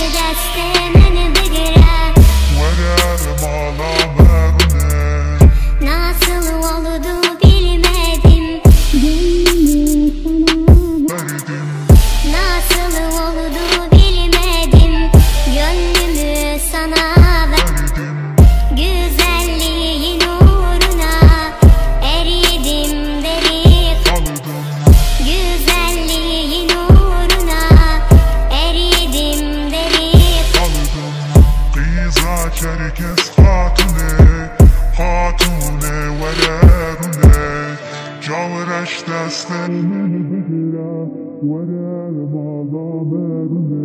دست منو بگیره ورم ağlamerune Nasıl oldu bilmedim Gönlümü sana verdim. Nasıl oldu bilmedim Gönlümü sana verdim Güzelliğin uğruna eridim deli Kaldım Güzelliğin uğruna eridim deli kaldım. Kıyza çerkez hatune hatune vererune Cavreş desten bigire verem ağlamerune